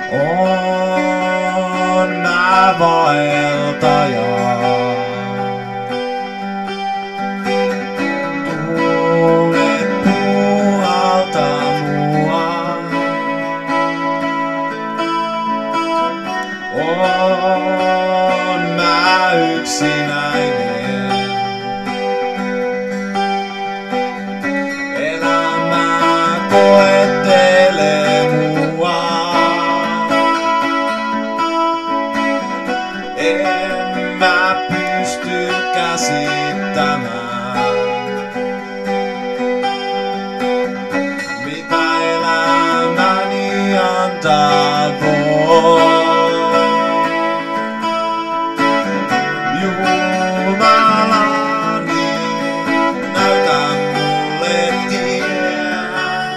On mä vaeltaja. Tule puhalta mua. On mä yksinäinen. Elämä koettelee mua. En mä pysty käsittämään, mitä elämäni antaa voi. Jumalani, näytä mulle tie.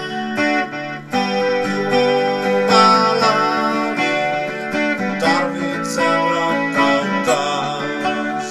Jumalani, tarvitsen rakkauttas.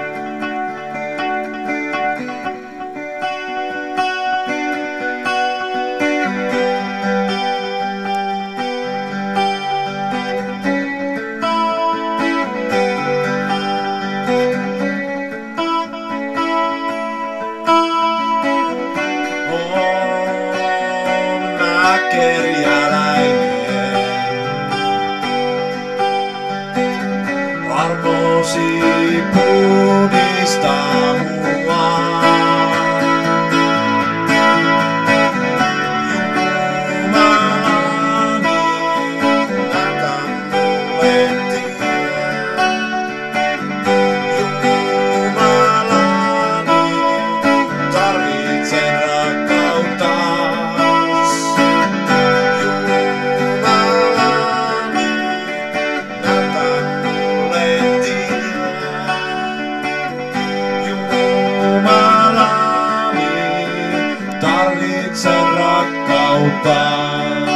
On mä kerjäläinen. Armosi puhdistaa mua. Jumalani, näytä mulle tie. Jumalani, tarvitsen rakkauttas. Jumalani, näytä mulle tie. Jumalani, tarvitsen rakkauttas.